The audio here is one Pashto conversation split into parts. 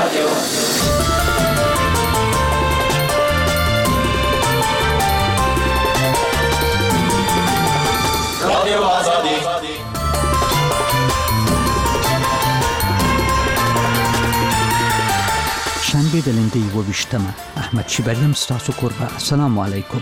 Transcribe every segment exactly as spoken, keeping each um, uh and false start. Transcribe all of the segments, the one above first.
رادیو رادیو آزادی شنبه د لندې یو ویشتمه احمد شیبریم ستاسو کوربه. السلام علیکم.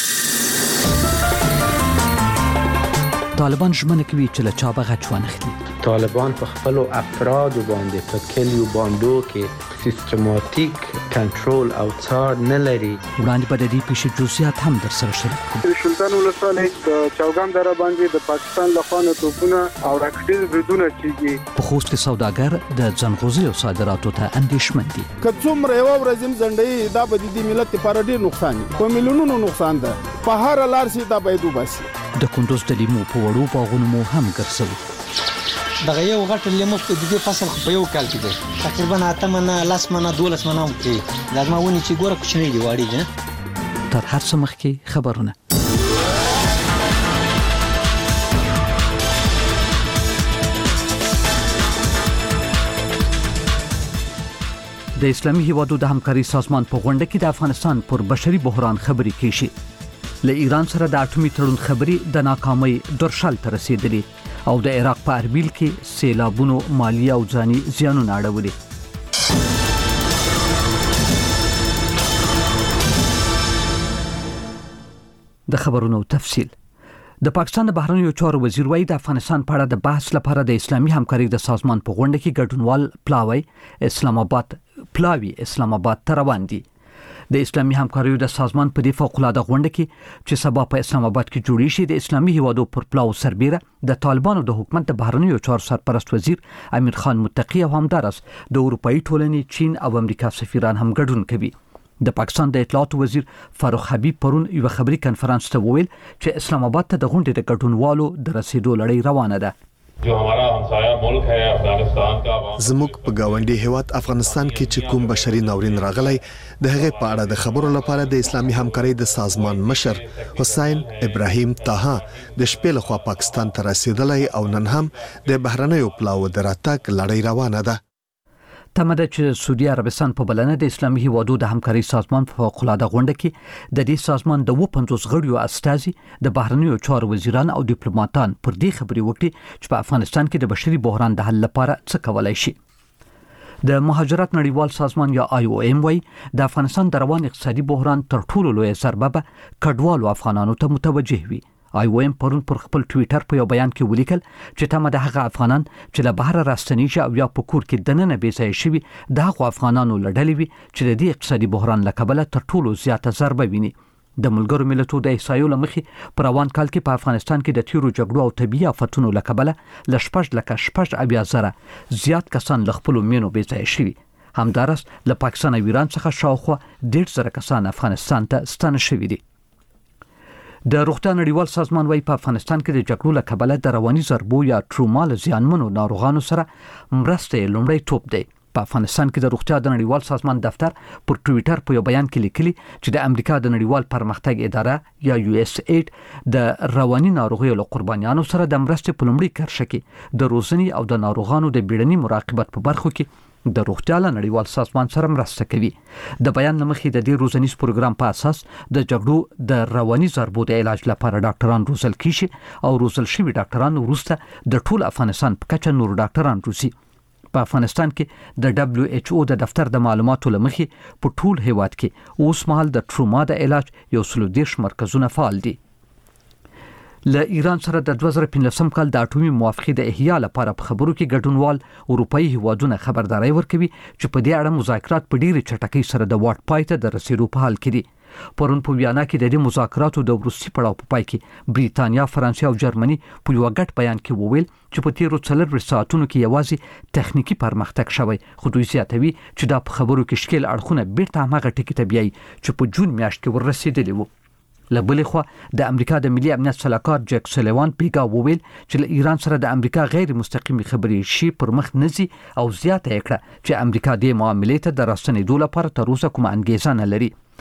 طالبان ژمنه کوي چې له چا به غچ وانخلي. طالبان په خپل افراد باندې په کلیو باندو کې سیستماتیک کنټرول او څار نه لري. وړاندې به د دې پیښې جزئیات هم در سره شریک کړو. سلطان ولسوالۍ د چوغان دره باندې د پاکستان لخوا نه توپونه او راکټیز بریدونه کیږي. په خوست کې سوداګر د ځنغوزي او صادراتو ته اندېښمن دي. که څومره یو ورځ زنډۍ دا به د ملت لپاره ډېر نقصان دي. په میلیونونو نقصان ده. په هر لار سي دا به دوباسي. د کندوز د لیمو په وړو باغونو مو هم ګرځو. دغه یو غټ لیمو په دې فصل په یو کال کې دی تقریبا اته منه لاس منه دولس منه کې دا ما ونی چې ګوره کوچنی دی واړی نه. تر هر څه مخکې خبرونه. د اسلامي هیوادو د همکاري سازمان په غونډه کې د افغانستان پر بشري بحران خبرې کیږي. له ایران سره د اټومي تړون خبرې د ناکامۍ درشل ته رسیدلې او د عراق په اربیل کې سیلابونو مالی او ځاني زیانونه اړولي. د خبرونو تفصیل. د پاکستان د بهرنیو چارو وزیر وایي د افغانستان په اړه د بحث لپاره د اسلامي همکاري د سازمان په غونډه کې ګډونوال پلاوی اسلام آباد پلاوی اسلام آباد ته روان دي. د اسلامي همکاري د سازمان په دې فوق العاده غونډه کې چې سبا په اسلام آباد کې جوړی شي د اسلامي هیوادو پر پلاو سربېره د طالبانو د حکومت د بهرنیو چارو سرپرست وزیر امیر خان متقی او همدارس د اروپאי ټولنې چین او امریکا سفیران هم ګډون کوي. د پاکستان د اطلاعات وزیر فاروق حبیب پرون یو خبري کانفرنس ته وویل چې اسلام آباد ته د غونډې د ګډونوالو د رسیدو لړۍ روانه ده. جو ہمارا ہمسایہ ملک ہے افغانستان کا زموږ په گاونډي هیواد افغانستان کې چې کوم بشري ناورین راغلی د هغه په اړه د خبرو لپاره د اسلامي همکاري د سازمان مشر حسین ابراهیم طه د شپې لخوا پاکستان ته رسیدلی او نن هم د بهرنیو پلاو دراتک لړۍ روانه ده. تمه ده چې سعودي عربستان په بلنه د اسلامي هیوادو د همکاري سازمان په فوق العاده غونډه کې د دې سازمان د پنځوس غړیو استازي د بهرنیو چارو وزیران او ډیپلوماټان پر دې خبرې وکړي چې په افغانستان کې د بشري بحران د حل لپاره څه کولای شي. د مهاجرت نړیوال سازمان یا آی او ایم وايي د افغانستان د روان اقتصادي بحران تر ټولو لوی ضربه به کډوالو افغانانو ته متوجه وي. آی او ایم پرون پر خپل ټوئیټر په یو بیان کې ولیکل چې تمه د هغه افغانان چې له بهر راستنیږي او یا په کور کې دننه بې ځای شوي د هغو افغانانو لړلې وي چې د دې اقتصادي بحران له کبله تر ټولو زیاته ضربه ویني. د ملګرو ملتونو د احصایو لمخې په روان کال کې په افغانستان کې د تیرو جګړو او طبي آفتونو له کبله ل شپږ لکه شپږ اویا زره زیات کسان له خپل مینو بې ځای شوي. همدارس له پاکستان او ایران څخه شاوخوا ډېر زره کسان افغانستان ته ستانه شوي دي. د روغتیا نړیوال سازمان وايي په افغانستان کې د جګړو له کبله د رواني ضربو یا ټروما له زیانمنو ناروغانو سره مرسته لومړی ټوپ دی. په افغانستان کې د روغتیا د نړیوال سازمان دفتر پر ټوئیټر په یو بیان کې لیکلي چې د امریکا د نړیوال پرمختګ اداره یا یو اس ایډ د رواني ناروغیو له قربانیانو سره د مرستې په لومړي کرښه کې د روزنې او د ناروغانو د بیړني مراقبت په برخو کې د روغتیا له نړیوال سازمان سره مرسته کوي. د بیان لمخې د دې روزنیز پروګرام په اساس د جګړو د رواني ضربو د علاج لپاره ډاکټران روزل کیږي او روزل شوي ډاکټران وروسته د ټول افغانستان په کچه نور ډاکټران روزي. په افغانستان کې د دبليو ایچ او د دفتر د معلوماتو لمخې په ټول هیواد کې اوس مهال د ټروما د علاج یو سل دېرش مرکزونه فعال دي. له ایران سره د دوه زره پنځلسم کال د اټومي موافقې د احیا لپاره په خبرو کې ګډونوال اروپאי هیوادونه خبرداري ورکوي چې په دې اړه مذاکرات په ډیره چټکۍ سره د واټ پای ته د رسیدو په حال کې دي. پرون په ویانا کې د دې مذاکراتو د وروستي پړاو په پای کې بریتانیا، فرانسې او جرمني په یو غټ بیان کې وویل چې په تیرو څلور ساعتونو کې یوازې تخنیکی پرمختګ شوی، خو دوی زیاتوي چې دا په خبرو کې شکل اړخونه بیرته هغه ټکی ته بیاي چې په جون میاشت کې ورسېدلی وو. لبلې خو د امریکا د ملي امنیت صلاحکار جک سلیوان پیګا وویل چې له ایران سره د امریکا غیر مستقیمي خبرې شي پر مخ نزي او زیاته کړه چې امریکا د معاملې ته د راستنېدو لپاره تر اوسه کوم انګیزه نه لري.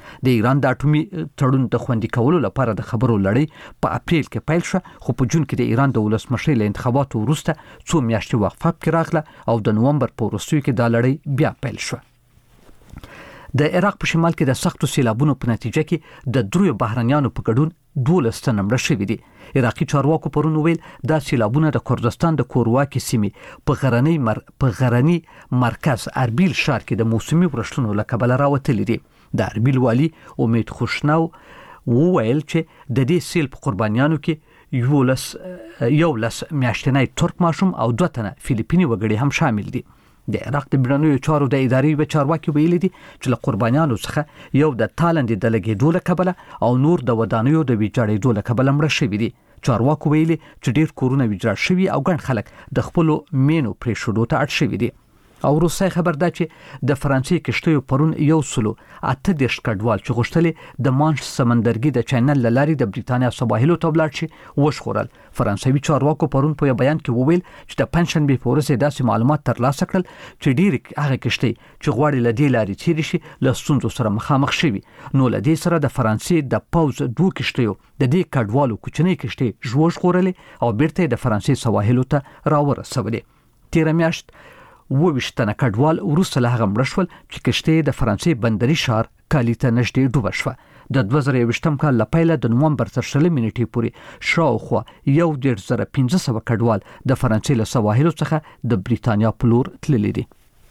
د ایران د اټومي تړون د خوندي کولو لپاره د خبرو لړۍ په اپریل کې پیل شو، خو په جون کې د ایران د ولسمشر له انتخاباتو وروسته څو میاشتې وقفه کې راغله او د نومبر په وروستیو کې دا لړۍ بیا پیل شو. د عراق په شمال کې د سختو سیلابونو په نتیجه کې د دریو بهرنیانو په ګډون دولس تنه مړه شوي دي. عراقي چارواکو پرون ویل دا سیلابونه د کردستان د کورواکي سیمې په غرنی مر په غرنی مرکز اربیل ښار کې د موسمي ورښتونو له کبله راوتلي دي. د اربیل والي امید خوشنو وویل چې د دې سیل په قربانیانو کې یو لس یو لس میاشتنی ترک ماشوم او دوه تنه فلیپیني وګړي هم شامل دي. د عراق د بیړنیو چارو د ادارې یو چارواکي ویلي دي چې له قربانیانو څخه یو د تالند د لګېدو له کبله او نور د ودانیو د ویجاړېدو له کبله مړه شوي دي. چارواکو ویلي چې ډېر کورونه ویجاړ شوي او ګڼ خلک د خپلو مینو پرېښودو ته اړ شوي دي. او روسي خبر ده چې د فرانسې کشتیو پرون یو سلو اته دیش کډوال چې غوښتلې د مانش سمندرګي د چینل لاري د بریتانیا سواحلو ته ولاړ شي وشخورل. فرانسوي چارواکو پرون په بیان کې وویل چې د پنځشنبه په ورځ داسې معلومات ترلاسه کړل چې ډېر هغه کشتۍ چې غواړي له دې لارې تېرې شي له ستونزو سره مخامخ شوي. نو له دې سره د فرانسې د پوځ دوه کشتیو د دې کډوالو کوچنۍ کشتۍ ژغورلې او بیرته د فرانسې سواحلو ته راورسولې. تیر میاشت وویشت تنه کډوال وروسته له هغه مړه شول چې کشتۍ د فرانسې بندري ښار کالی ته نږدې ډوبه شوه. د دوه زره یوویشتم کال له پیله د نومبر تر شلمې نیټې پورې شاوخوا یو دېرش زره پنځه سوه کډوال د فرانسې له سواحلو څخه د بریتانیا په لور تللي دي.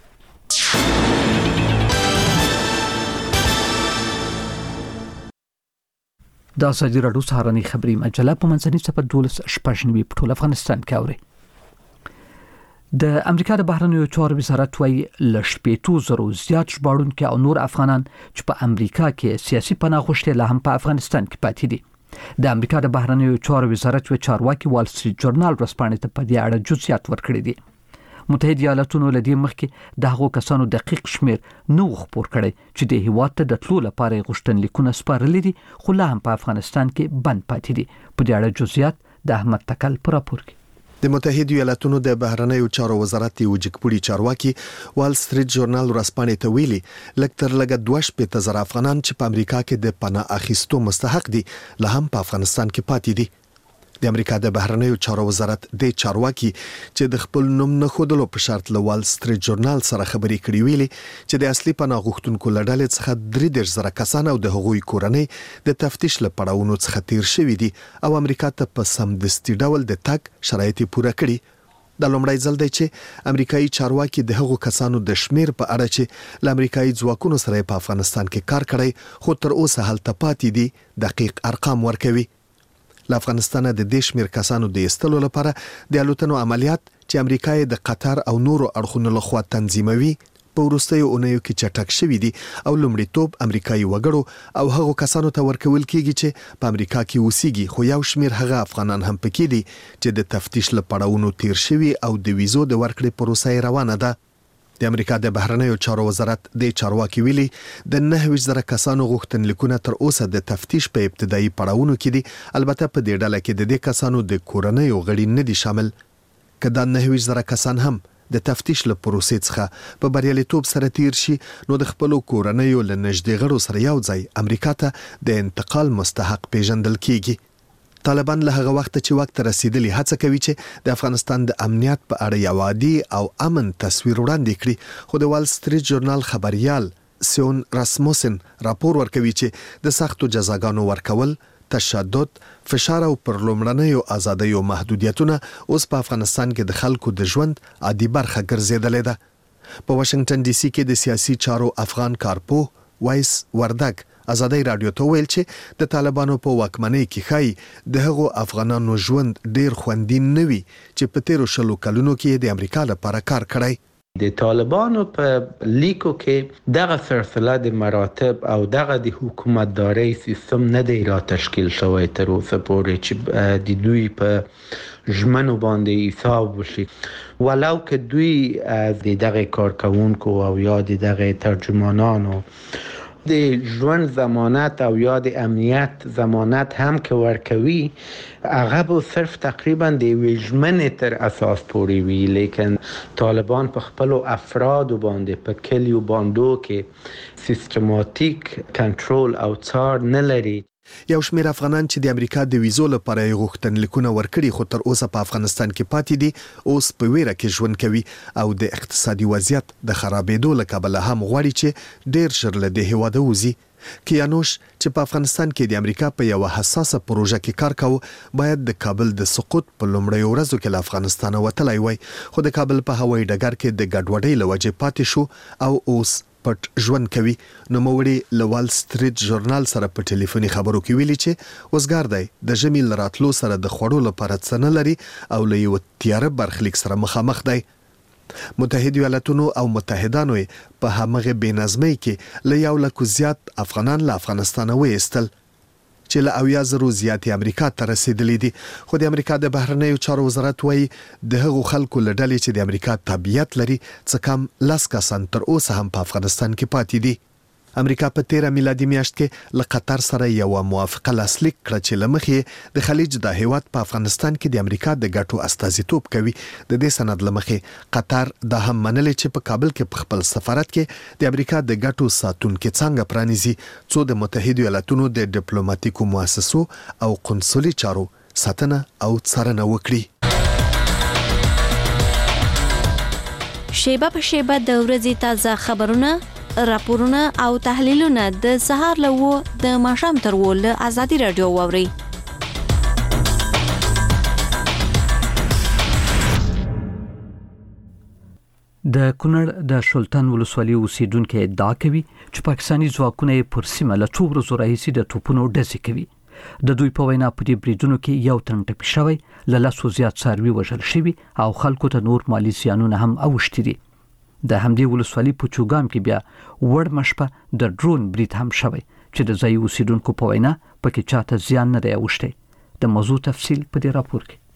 دا ازادي راډیو سهارنۍ خبري مجله په منځني صفر دولس شپږ نوي په ټول افغانستان کې اوري. د امریکا د بهرنیو چارو وزارت وايي ل شپږ زره زیات ژباړونکي او نور افغانان چې په امریکا کې سیاسي پناه غوښتي لا هم په افغانستان کې پاتې دي. د امریکا د بهرنیو چارو وزارت و چارواکي وال سټریټ جورنال ورځپاڼې ته په دې اړه جزئیات ورکړي دي. متحده ایالاتونو له دې مخکې د هغو کسانو دقیق شمیر نو خبر کړي چې د هیواد ته د تلو لپاره غوښتنلیکونه سپارلي دي، خو لا هم په افغانستان کې بند پاتې دي. په دې اړه جزئیات د احمد تکل پر راپور کې. د متحده ایالاتونو د بهرنیو چارو وزارت یو جګپوړي چارواکي وال سټریټ جورنال ورځپاڼې ته ویلي لکه تر لږه دوه شپېته زره افغانان چې په امریکا کې د پناه اخیستو مستحق دي لا هم په افغانستان کې پاتې دي. د امریکا د بهرنیو چارو وزارت د چارواکي چې د خپل نوم نه خودلو په شرط له وال سټریټ جورنال سره خبرې کړې ویلي چې د اصلي پناه غوښتونکو لړل څخه درې دېرش زره کسان او د هغوی کورنۍ د تفتیش لپاره ونو څخه تیر شوي دي او امریکا ته په سمدستي ډول د تګ شرایط پوره کړي. د لومړی ځل دی چې امریکایي چارواکي د هغو کسانو د شمیر په اړه چې له امریکایي ځواکونو سره په افغانستان کې کار کړی خو تر اوسه هلته پاتې دي دقیق ارقام ورکوي. له افغانستان د دې شمیر کسانو د ایستلو لپاره د الوتنو عملیات چې امریکا د قطر او نورو اړخونو لخوا تنظیموي په وروستیو اونیو کې چټک شوي دي او لومړیتوب امریکایي وګړو او هغو کسانو ته ورکول کیږي چې په امریکا کې اوسېږي، خو یو شمیر هغه افغانان هم پکې دي چې د تفتیش لپاره ونو تیر شوي او د ویزو د ورکړې پروسه روانه ده. د امریکا د بهرنیو چارو وزارت د چارواکي ویلي د نهه ویشت زره کسانو غوښتنلیکونه تر اوسه د تفتیش په ابتدایي پړاوونو کې دي. البته په دې ډله کې د دې کسانو د کورنیو غړي نه دي شامل. که دا نهه ویشت زره کسان هم د تفتیش له پروسې څخه په بریالیتوب سره تیر شي نو د خپل کورنیو له نږدې غړو سره یو ځای امریکا ته د انتقال مستحق پیژندل کیږي. طالبان له هغه وخت چې وخت رسیدلی هڅه کوي چې د افغانستان د امنیت په اړه یو عادي او امن تصویر وړاندې کړي، خو د وال سټریټ جورنال خبريال سیون راسموسن راپور ورکوي چې د سختو جزاګانو ورکول، تشدد، فشار او پر لومړنیو ازادیو محدودیتونه اوس په افغانستان کې د خلکو د ژوند عادي برخه ګرځیدلې ده. په واشنگټن ډي سي کې د سیاسي چارو افغان کارپو وایس وردګ ازادي رادیو ته ویل چې د طالبانو په واکمنۍ کې خای د هغو افغانانو ژوند ډیر خوندي نه وي چې په تیرو شلو کلونو کې د امریکا لپاره کار کړی. د طالبانو په لیکو کې دغه سلسله د مراتب او دغه د حکومتداري سیستم نه دی را تشکیل شوی تر اوسه پورې چې د دوی په ژمنو باندې حساب وشي، ولو که دوی د دغه کارکونکو او یا د دغه ترجمانانو د ژوند ضمانت او یا د امنیت ضمانت هم که ورکوي هغه به صرف تقریبا د ویژمنې تر اساس پورې وي، لیکن طالبان په خپل افراد باندې په کلیو باندو کې سیستماتیک کنټرول او څار نه لري. یو شمېر افغانان چې د امریکا د ویزو لپاره یې غوښتنلیکونه ورکړي خو تر اوسه په افغانستان کې پاتې دي اوس په ویره کې ژوند کوي او د اقتصادي وضعیت د خرابېدو له کبله هم غواړي چې ډېر ژر له دې هېواده وځي. کیانوش چې په افغانستان کې د امریکا په یو حساسه پروژه کې کار کاوه باید د کابل د سقوط په لومړیو ورځو کې له افغانستانه وتلی وای، خو د کابل په هوایي ډګر کې د ګډوډۍ له وجې پاتې شو او اوس پټ ژوند کوي. نو موړي له وال سټریټ ژورنال سره په ټلیفوني خبرو کې ویلي چې وزګار دی د ژمي له راتلو سره د خوړو لپاره څه نه لري او له یو تیاره برخلیک سره مخامخ دی. متحده ایالاتونو او متحدانو په همغه بېنظمۍ کې له یو لکو زیات افغانان له افغانستانه وایستل چې له اویا زرو زیاتې امریکا ته رسیدلې دي، خو د امریکا د بهرنیو چارو وزارت وایي د هغو خلکو له ډلې چې د امریکا تابعیت لري څه کم لس کسان تر اوسه هم په افغانستان کې پاتې دي. امریکا په تیره میلادي میاشت کې له قطر سره یو موافقه لاسلیک کړه چې له مخې د خلیج د هیواد په افغانستان کې د امریکا د ګټو استازیتوب کوي. د دې سند له مخې قطر دا هم منلې چې په کابل کې په خپل سفارت کې د امریکا د ګټو ساتونکي څنګه پرانیزي څو د متحده ایالاتونو د ډیپلوماټیکو مؤسسو او قنصلي چارو ساتنه او څارنه وکړي. شیبه په شیبه د ورځې تازه خبرونه، راپورونه او تحلیلونه د سهار له و د ماښام تر و له ازادي رادیو واوري. د کونړ د شلتن ولسوالۍ اوسیدونکو ادعا کوي چې پاکستاني ځواکونه پر سیمه له څو ورځې راهیسې د توپونو ډزې کوي. د دوی په وینا په دې بریدونو کې یو تن ټپي شوی، له لسو زیات څاروي وژل شوي او خلکو ته نور مالی زیانونه هم اوښتي دي. د همدې ولسوالۍ په چوغام کې بیا وړ مشپه د ډرون برید هم شوی چې د ځای اوسیدونکو په وینا پکې چاته زیان نه دی اوښتی. د موضوع تفصیل په دې راپور کې.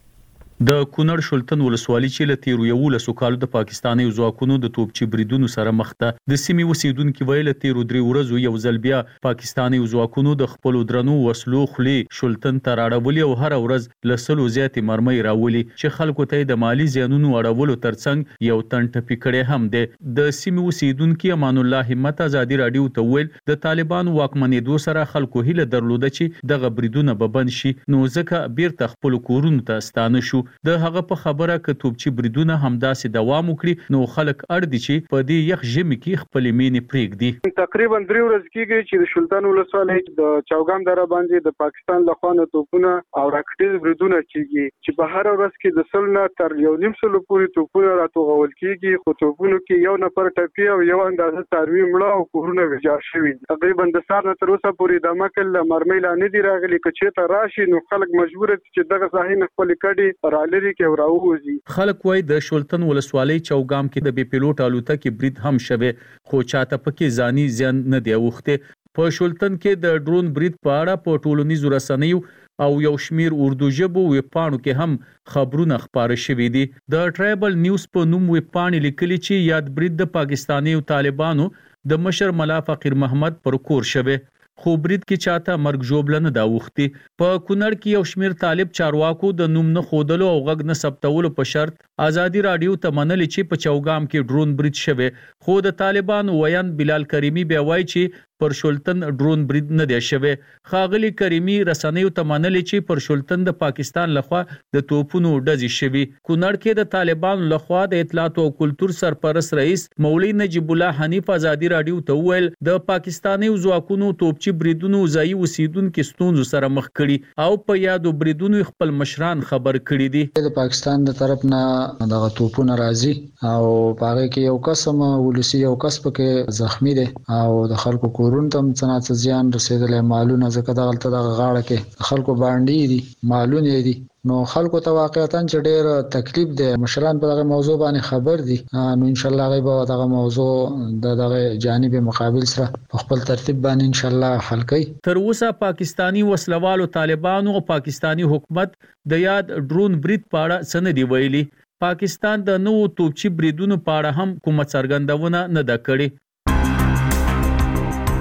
د کونړ شلتن ولسوالۍ چې له تیرو یو لسو کالو د پاکستاني ځواکونو د توپچي بریدونو سره مخ ده، د سیمې اوسیدونکو ویل تیرو درې ورځو یو ځل بیا پاکستاني ځواکونو د خپل درنو وسلو خلی شلتن ته راړولې او هر ورځ لسلو زیاتې مرمۍ راولي چې خلکو ته د مالی زیانونو اړولو ترڅنګ یو تن ټپي کړي هم ده. د سیمې اوسیدونکو امان الله همت ازادي رادیو ته ویل د طالبانو واکمنېدو سره خلکو هیله درلوده چې دغه بریدونه به بند شي، نو ځکه بیرته خپل کورونو ته ستانه شو. د هغه په خبره ک توپچی بریدونه همداسې دوام وکړي، نو خلک اړ دي چې په دې یخ ژمي کې خپل مینې پرېږدي. تقریبا درې ورځې کېږي چې د شلتن ولسوالۍ د چوغام دره باندې د پاکستان له خوا توپونه او راکټیز بریدونه کېږي چې په هر ورځ کې د سل نه تر یو نیم سلو پورې توپونه راټوغول کېږي، خو توپونو کې یو نفر ټپي او یو اندازه څاروي مړه او کورونه ویجاړ شوي. تقریبا د سهار نه تر اوسه پورې د مکل مرمۍ لا نه دي راغلي، که چېرته راشي نو خلک مجبور دي چې دغه ساحې نه خپلې کډې رالري کې وراوځي. خلک وای د شلتن ولسوالۍ چوغام کې د بي پیلوټ الوتکې برید هم شوه، خو چاته پکې ځاني زیان نه دی اوخته. په شلتن کې د ډرون برید په اړه په ټولنیزو رسنیو او یو شمیر اردو ژبو ویبپاڼو کې هم خبرونه خپاره شوي دي. د ټرایبل نیوز په نوم ویبپاڼې لیکلي چې یاد برید د پاکستاني طالبانو د مشر ملا فقیر محمد پر کور شوه، خو برید کې چاته مرګ ژوبله نه دا وختي. په کونړ کې یو شمیر طالب چارواکو د نوم نه خودلو او غږ نه ثبتولو په شرط ازادي رادیو ته منل چې په چوغام کې ډرون برید شوه، خو د طالبانو ویان بلال کریمی بیا وایي چې پر شلتن ډرون برید نه دی شوه. خاغلی کریمی رسنیو ته منل چې پر شلتن د پاکستان لخوا د توپونو ډزې شوي. کونړ کې د طالبانو لخوا د اطلاعات او کلتور سرپرست رئیس مولوی نجیب الله حنیف ازادي رادیو ته ویل د پاکستاني ځواکونو توپچي بریدونو ځای اوسیدونکو ستونزو سره مخ کړي او په یادو بریدونو خپل مشران خبر کړي دي. د پاکستان د طرف نه دغه توپونه راځي او پاره کې یو قسم ولسی یو کس پکې زخمی دي او د خلکو کورون تم څنګه زیان رسیدلې، مالونه ځکه دغلته د غاړه کې خلکو باندې دي مالونه دي، نو خلکو ته واقعیتاً چې ډېر تکلیف دی. مشران په دغه موضوع باندې خبر دي، نو ان شاء الله غي به دغه موضوع د دغه جانب مقابل سره په خپل ترتیب باندې ان شاء الله حل کوي. تر اوسه پاکستانی وسلوالو طالبانو او پاکستانی حکومت د یاد ډرون برید په اړه څه نه دی ویلي. پاکستان د نوو توپچي بریدونو په اړه هم کومه څرګندونه نه ده کړې.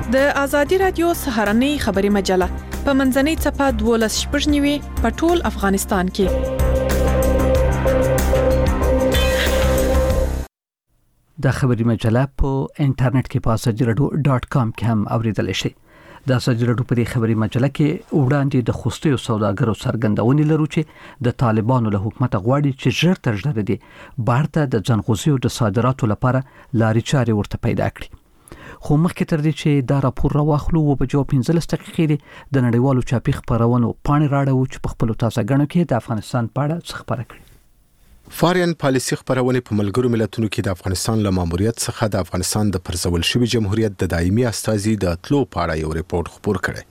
د ازادي رادیو سهارنۍ خبري مجله په منځنۍ چپه دولس شپږ نیوي په ټول افغانستان کې. د خبري مجله په انټرنیټ کې په ازادي رادیو ډاټ کام کې هم اوریدل شي. د ازادي رادیو په خبري مجله کې وړاندې د خوستي سوداګرو څرګندونې لرو چې د طالبانو له حکومت غواړي چې ژر تر ژره دي بهرته د ځنغوزیو د صادراتو لپاره لارې چارې ورته پیدا کړي. خو مخکې تر دې چې دا راپور راوخلو و په جواب پنځلس دقیقې د نړیوالو چاپی خبرونو پاڼې راړو چې په خپل تازه غنو کې د افغانستان په اړه څه خبره کړي. فارین پالیسي خبرونه په ملګرو ملتونو کې د افغانستان له ماموریت څخه د افغانستان د پرځول شوی جمهوریت د دایمي استازي د تلو په اړه یو ریپورت خبر کړي.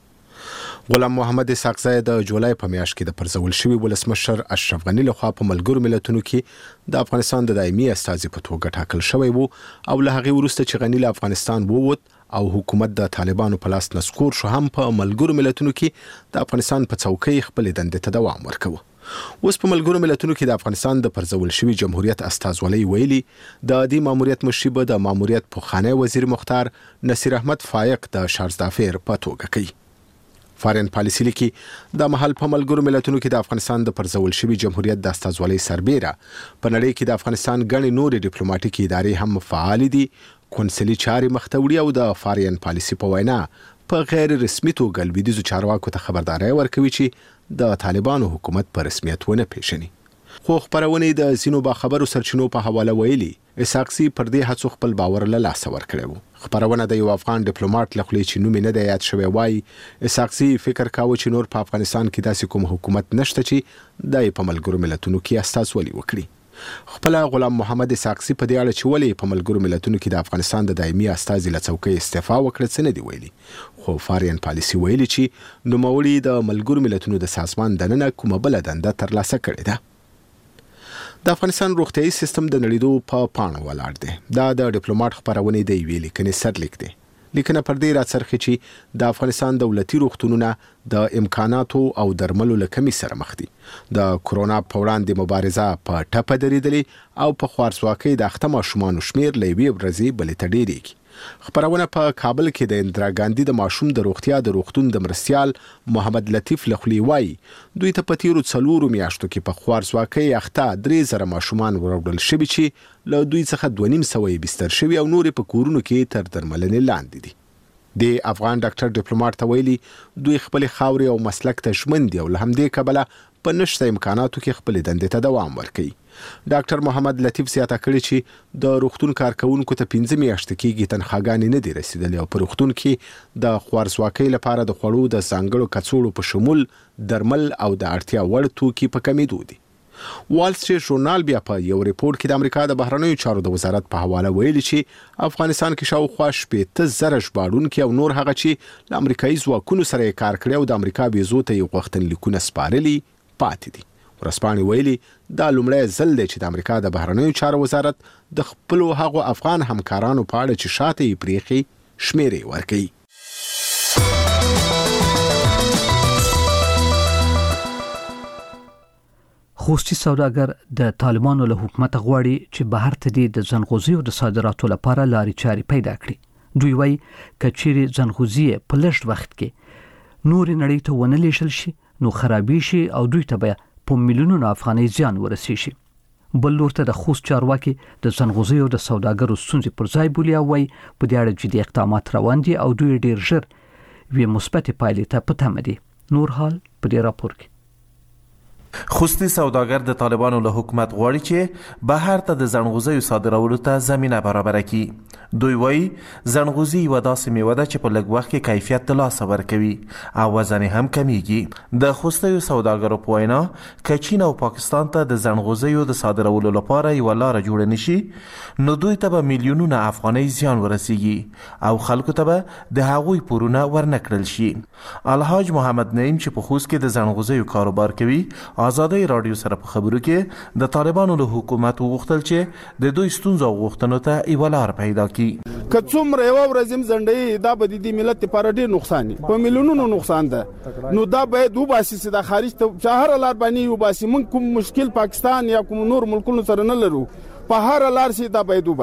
غلام محمد اسحاقزی د جولای په میاشت کې د پرځول شوی ولسمشر اشرف غنی لخوا په ملګرو ملتونو کې د افغانستان د دایمي استازي په توګه ټاکل شوی وو او له هغه وروسته چې غنی له افغانستان ووت او حکومت د طالبانو په لاس نسکور شو هم په ملګرو ملتونو کې د افغانستان په څوکۍ خپل دندې ته دوام ورکوي. اوس په ملګرو ملتونو کې د افغانستان د پرځول شوی جمهوریت استازولۍ ویلي د دې ماموریت مشري به د ماموریت پوخانه وزیر مختار نصیر احمد فایق د شارزدافیر په توګه کوي. فارین پالیسي لیکي د محل په ملګرو ملتونو کې د افغانستان د پرځول شوی جمهوریت د استازولۍ سربېره په نړۍ کې د افغانستان غني نورې ډیپلوماټیکي ادارې هم فعال دي. کونسلي چاري مختوړي او د فارین پالیسي په وینا په غیر رسمي توګه لویدیزو چارواکو ته خبرداري ورکوي چې د طالبانو حکومت په رسمیت ونه پیژني. خو خبرونه د زینو با خبرو سرچینو په حواله ویلي اسحاقزي پر دې هڅو خپل باور له لاسه ورکړی وو. خبرونه د یو افغان ډیپلوماټ لخوا چې نوم نه دی یاد شوی وای اسحاقزي فکر کاوه چې نور په افغانستان کې داسې کوم حکومت نشته چې د په ملګرو ملتونو کې استازولي وکړي. خپل غلام محمد اسحاقزي په دې اړه چې ولې په ملګرو ملتونو کې د افغانستان د دایمي استازي له څوکۍ استعفا وکړه څه نه دی ویلي. خو فارین پالیسي ویلي چې نوموړي د ملګرو ملتونو د سازمان دننه کومه بل دنده ترلاسه کړې ده. د افغانستان روغتيایي سیستم د نړیدو په پاڼه ولاړ دی. دا د ډیپلوماټ خبرونه دی ویلي کني سرلیک دی. لیکنه پر دې راڅرخي چې د افغانستان دولتي روغتونونه د امکاناتو او درملو له کمی سره مخ دي. د کرونا په وړاندې مبارزه په ټپه درېدلې او په خوارځواکۍ د اخته ماشومانو شمیر له یوې ورځې بلې ته ډېرېږي. خبرونه په کابل کې د اندرا ګاندي د ماشوم د روغتیا د روغتون د مرستیال محمد لطیف لخلی وای دوی ته په تیرو څلورو میاشتو کې په خوارځواکۍ اخته درې زره ماشومان وروړل شوي چې له دوی څخه دوه نیم سوه بستر شوي او نورې په کورونو کې تر درملنې لاندې دي. د افغان ډاکټر ډیپلوماټ ته ویلي دوی خپل خاورې او مسلک ته ژمن دي او له همدې کبله په نشته امکاناتو کې خپل دندې ته دوام ورکوي. ډاکټر محمد لطیف زیاته کړې چې د روغتون کارکونکو ته پنځه میاشتې کېږي تنخواګانې نه دي رسیدلې او په روغتون کې د خوارځواکۍ لپاره د خوړو د ځانګړو کڅوړو په شمول درمل او د اړتیا وړ توکي په کمیدو دي. وال سټریټ ژورنال بیا په یو ریپورت کې د امریکا د بهرنیو چارو د وزارت په حواله ویلي چې افغانستان کې شاوخوا شپېته زره ژباړونکي او نور هغه چې له امریکایي ځواکونو سره یې کار کړی او د امریکا ویزو ته یې غوښتنلیکونه سپارلي پاتې دي. ورسپانې ویلي دا لومړی ځل دی چې د امریکا د بهرنیو چارو وزارت د خپلو هغو افغان همکارانو په اړه چې شاته یې پریښي شمیرې ورکوي. خوستي سوداګر د طالبانو له حکومت غواړي چې بهر ته د ځنغوزیو د صادراتو لپاره لارې چارې پیدا کړي. دوی وایي کچېرې ځنغوزي په لږ وخت کې نور نړۍ ته ونه لیږل شي نو خرابې شي او دوی ته به په میلیونونو افغانۍ زیان ورسیږي. بل لور ته د خوست چارواکي د ځنغوزیو د سوداګرو ستونزې پر ځای بولي او وایي په دې اړه جدي اقدامات روان دي او دوی ډېر ژر یوې مثبتې پایلې ته په تمه دي. نور حال په دې راپور کې. خوستي سوداګر د طالبانو له حکومت غواړي چې بهر ته د ځنغوزیو صادرولو ته زمینه برابره کړي. دوی وایي ځنغوزي یوه داسې میوه ده چې په لږ وخت کې کیفیت ته لاسه ورکوي او وزن هم کمیږي. د خوستیو سوداګرو په وینا که چین او پاکستان ته د ځنغوزیو د صادرولو لپاره یوه لاره جوړه نشي نو دوی ته به میلیونونه افغانۍ زیان ورسیږي او خلکو ته به د هغوی پورونه ورنکړل شي. الحاج محمد نعیم چې په خوست کې د ځنغوزیو کاروبار کوي آزادۍ رادیو سره په خبرو کې د طالبانو له حکومت وغوښتل چې د دوی ستونزو او غوښتنو ته یوه لار پیدا کړي. که څومره یوه ورځ هم ځنډوي دا به د دې ملت لپاره ډېر نقصان وي، په میلیونونو نقصان ده. نو دا باید وباسي چې دا خارج ته چې هره لار باندې وباسي. موږ کوم مشکل پاکستان یا کوم نور ملکونو سره نه لرو، په هره لار چې دا باید وباسي.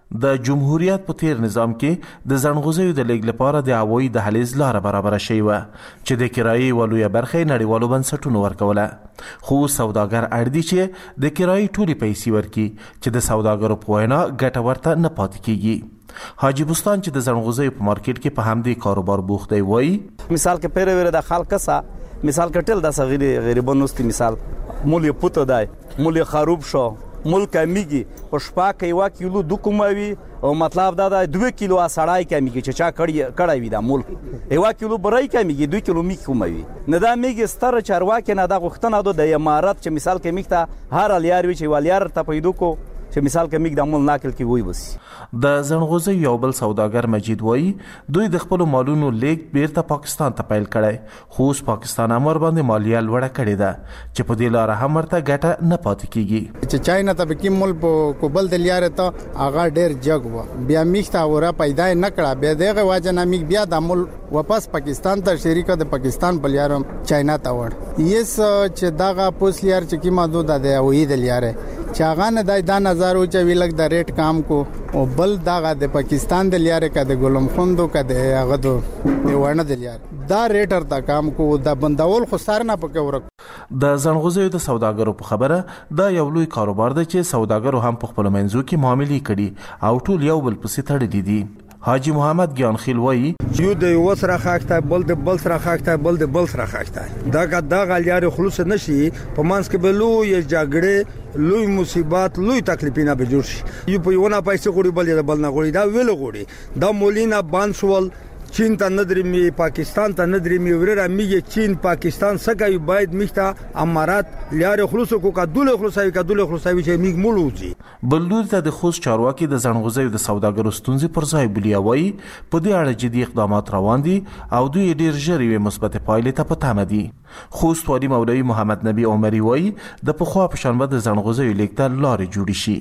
د جمهوریت په تیر نظام کې د زنغوزیو د لیږد لپاره د هوایي دهلیز لاره برابره شوې وه چې د کرایې یوه لویه برخه یې نړیوالو بنسټونو ورکوله، خو سوداګر اړ دي چې د کرایې ټولې پیسې ورکړي چې د سوداګرو په وینا ګټه ورته نه پاتې کیږي. حاجی بستان چې د زنغوزیو په مارکیټ کې په همدې کاروبار بوخت دی وایي مثال کې پیره ویره د خلک سا مثال کټل د صغیر غریبانو ست مثال مول پوت دی مول خروب شو مول کمیږي په شپه کې یو کیلو د کوموي او مطلب دا د دوه کیلو اسړای کمیږي چې چا کړی کړای وي دا مول یو کیلو برای کمیږي دوه کیلو می کوموي نه دا میږي ستر چارواکه نه دا غختنه د امارات چې مثال کې میخته هر الیار وی چې والیار ته پیدو کو چې مثال کې میګ د مول ناکل کې وای بس. د زنغوزي یو بل سوداګر مجید وای دوی د خپل مالونو لیک بیرته پاکستان ته پیل کړي، خو اوس پاکستان امر باندې مالیه لوړه کړې ده چې په دې لار هم ورته ګټه نه پاتې کیږي. چې چاینا ته کې مول په کوبل د لیاره ته هغه ډیر جګ و بیا میخته اورا پیدا نه کړه بیا دغه واجه نه میګ بیا د مول واپس پاکستان ته شریکه د پاکستان په لیاره چاینا ته وړ یس چې دغه پوس لیار چې کی مادو د وې د لیاره چې هغه نه دای دا نظر او چې ویلک د ریټ کام کو او بل دغه د پاکستان د لیاره کا د ګلم خوندو کا د هغه دو ورنه د لیاره دا ریټر تا کام کو د بندول خو سار نه پکې ورک. د زنغوزیو د سوداګرو په خبره دا یو لوی کاروبار دی چې سوداګرو هم په خپل منځو کې معاملې کړي او ټول یو بل پسې تړلي دي. حاجی محمد گیان خیل وایي یو د یو سره خاکته بل د بل سره خاکته بل د بل سره خاکته دا دا غلیار خلوص نشي په مانس کې بلو یې جګړه لوی مصیبات لوی تکلیفونه به جوړ شي یو په یوه پیسې غوړي بل د بل نه غوړي دا ویل غوړي دا مولینا بانسول چین ته ندرمي پاکستان ته ندرمي ورره میږي چین پاکستان څنګه باید میخته امارات لیار خلوص کو کا دوله خلوصوي کا دوله خلوصوي چې میګ مولوږي. بلدور ته د خوست چارواکي د زنغوزیو د سوداګرو ستونزې پر ځای بلیاوي په دې اړه جدي اقدامات روان دي او دوی ډیر ژر یوې مثبت پایلې ته په تمه دي. خوست والي مولوي محمد نبی عمري وایي د پخوا په شان به د زنغوزیو لیکته لارې جوړې شي.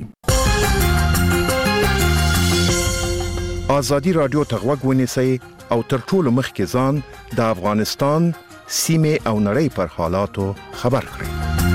آزادی رادیو ته غوږ ونیسئ او تر ټولو مخکې ځان د افغانستان سیمې او نړۍ پر حالاتو خبر کړئ.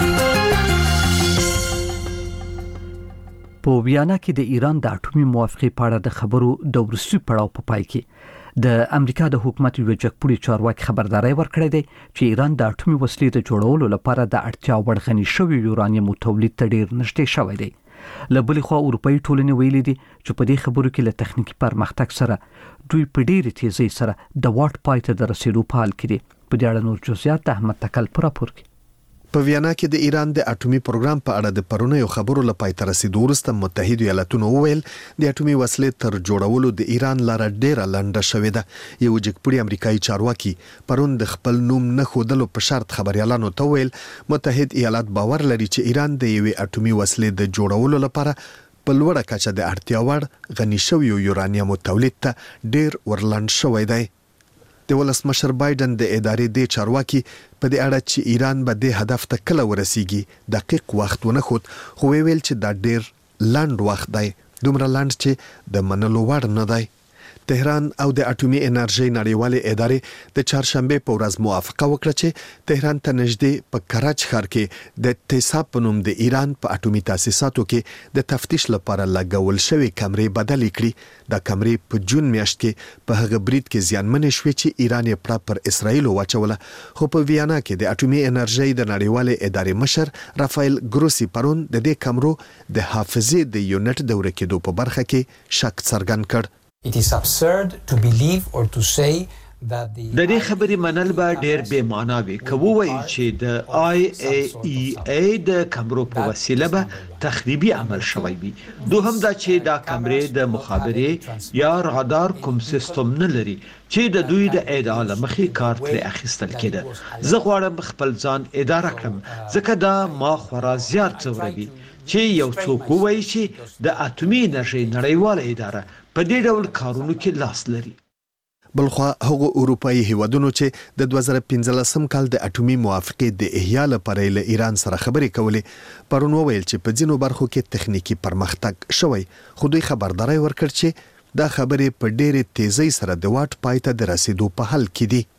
په ویانا کې د ایران د اټومي موافقې په اړه د خبرو د وروستي پړاو په پای کې د امریکا د حکومت یو جګپوړي چارواکي خبرداري ورکړې ده چې ایران د اټومي وسلې د جوړولو لپاره د اړتیا وړ غني شوی یورانیم تولید ته ډیر نږدې شوی دی. لبلې خو اروپאי ټولنې ویلي دي چې په دې خبرو کې له تخنیکی پرمختګ سره دوی په ډېرې تیزۍ سره د واټ پای ته د رسیدو په حال کې دي. په دې اړه نور جزئیات احمد تکل پر راپور کې. په ویانا کې د ایران د اټومي پروګرام په اړه د پرونیو خبرو لپاره تر رسیدو وروسته متحده ایالاتونو وویل د اټومي وسلې تر جوړولو د ایران لاره ډیره لنډه شوې ده. یو جګپوړي امریکایي چارواکي پرون د خپل نوم نه خودلو په شرط خبريالانو ته ویل متحده ایالات باور لري چې ایران د یوې اټومي وسلې د جوړولو لپاره په لوړه کچه د اړتیا وړ غني شوی یورانیم تولید ته ډیر ورلند شوی دی. د ولسمشر بایدن د ادارې د چارواکي په دې اړه چې ایران به د هدف ته کله ورسیږي دقیق وخت ونه خود خو ویل چې دا ډیر لنډ وخت دی، دومره لنډ چې د منلو وړ نه دی. تهران او د اټومي انرژي نړیوالې ادارې د چهارشنبه په ورځ موافقه وکړه چې تهران ته نږدې په کراچ ښار کې د تیساب په نوم د ایران په اټومي تاسیساتو کې د تفتیش لپاره لګول شوی کمرې بدلې کړي. دا کمرې په جون میاشت کې په هغه برید کې زیانمنې شوې چې ایران یې پر پر اسرائیل واچوله، خو په ویانا کې د اټومي انرژي د نړیوالې ادارې مشر رافایل ګروسی پرون د دې کمرو د حافظې د یونټ د ورکېدو په برخه کې شک څرګند کړ. It is absurd to believe or to say that the د دې خبرې منل به ډېر بې معنا وي که ووایي چې د آی ای ای ای د کمرو په وسیله به تخریبي عمل شوی وي. دوهم دا چې دا کمرې د مخابرې یا رادار کوم سیستم نه لري چې د دوی د ادعا لمخې کار ترې اخیستل کېده. زه غواړم خپل ځان اداره کړم ځکه دا ما خورا زیات ځوروي چې یو څوک ووایي چې د اټومي انرژي نړیواله اداره په دې ډول کارونو کې لاس لري. بلخوا هغه اروپאי هیوادونو چې د دوه زره پنځلسم کال د اټومي موافقې د احیا لپاره له ایران سره خبرې کولې پرون وویل چې په ځینو برخو کې تخنیکی پرمختګ شوی، خو دوی خبرداري ورکړ چې دا خبرې په ډېرې تیزۍ سره د واټ پای ته د رسیدو په حال کې دي.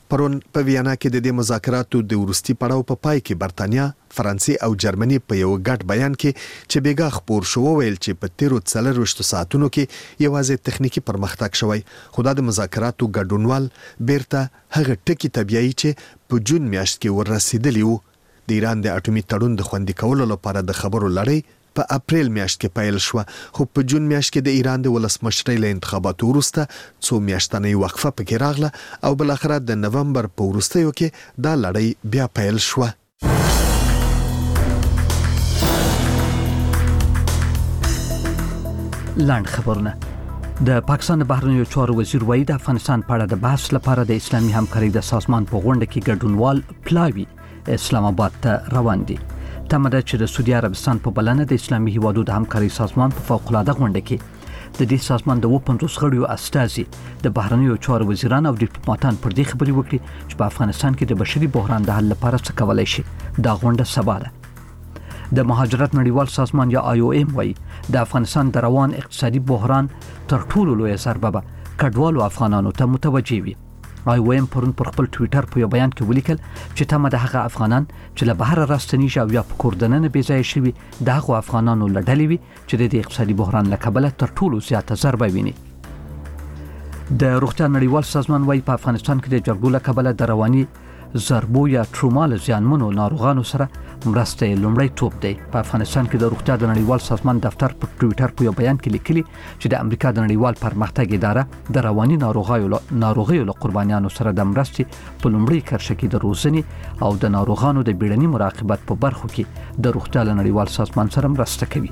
پرون په ویانا کې د دې مذاکراتو د ورستي پړاو په پای کې برتانیا، فرانسې او جرمني په یو ګډ بیان کې چې بیګا خبر شو ویل چې په تیرو څلرويشت ساعتونو کې یوازې تخنیکی پرمختګ شوی، خو د مذاکراتو ګډونوال بیرته هغه ټکی طبيعي چې په جون میاشت کې ورسېدلی وو. د ایران د اټومي تړون د خوندي کولو لپاره د خبرو لړۍ په اپریل میاشت کې پیل شو، خو په جون میاشت کې د ایران د ولسمشرۍ له انتخاباتو وروسته څو میاشتنۍ وقفه پکې راغله او بل اخر د نومبر په وروستیو کې دا لړۍ بیا پیل شو. لاند خبرونه. د پاکستان د بهرنیو چارو وزیر وایي د افغانستان په اړه د بحث لپاره د اسلامي همکارۍ د سازمان په غونډه کې ګډونوال پلاوی اسلام آباد ته روان دي. تمه ده چې د سعودي عربستان په بلنه د اسلامي هیوادو د همکارۍ سازمان په فوق العاده غونډه کې د دې سازمان د پنځوس غړیو استازي د بهرنیو چارو وزیران او ډیپلوماټان پر دې خبرې وکړي چې په افغانستان کې د بشري بحران د حل لپاره څه کولای شي. دا غونډه سبا ده. د مهاجرت نړیوال سازمان یا آی او ایم وایي د افغانستان د روان اقتصادي بحران تر ټولو لوی ضربه به کډوالو افغانانو ته متوجه وي. آی او ایم پرون پر خپل ټوئیټر په یو بیان کې ولیکل چې تمه د هغه افغانان چې له بهر راستنیږي او یا په کوردننه بې ځای شوي د هغو افغانانو له ډلې وي چې د دې اقتصادي بحران له کبله تر ټولو زیاته ضربه ویني. د روغتیا نړیوال سازمان وايي په افغانستان کې د جګړو له کبله د رواني ضربو یا ټروما له زیانمنو ناروغانو سره مرسته لومړی توپ دی. په افغانستان کې د روغتیا د نړیوال سازمان دفتر په ټوئیټر په یو بیان کې لیکلي چې د امریکا د نړیوال پرمختګ اداره د رواني ناروغیو ناروغیو له قربانیانو سره د مرستې په لومړی کرښه کې د روزنې او د ناروغانو د بیړني مراقبت په برخو کې د روغتیا د نړیوال سازمان سره مرسته کوي.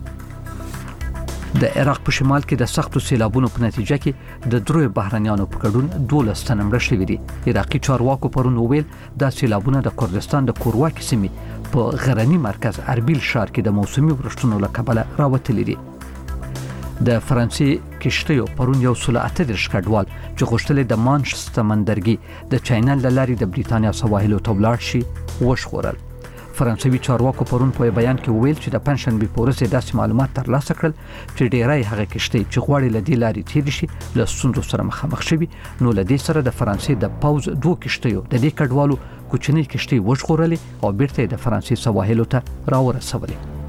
د عراق په شمال کې د سختو سیلابونو په نتیجه کې د دروي بهرنیانو په ګډون دولس تنه مړه شوي دي. عراقي چارواکو پرون ویل دا سیلابونه د کردستان د کورواکي سیمې په غرنی مرکز اربیل ښار کې د موسمي ورښتونو له کبله راوتلي دي. د فرانسې کشتیو پرون یو سل اته دېرش کډوال چې غوښتل د مانش سمندرګي د چینل له لارې د بریتانیا سواحلو ته ولاړ شي وشخورل. فرانسوي چارواکو پرون په بیان کې ویل چې د پنځشنبه په ورځ داسې معلومات ترلاسه کړل چې ډیری هغه کشتۍ چې غواړي له دې لارې تیر شي له ستونزو سره مخامخ شوي، نو له دې سره د فرانسې د پوز دوه کشتیو د دې کډوالو کوچنۍ کشتۍ وژغورلې او بیرته د فرانسې سواحلو ته راورسولې.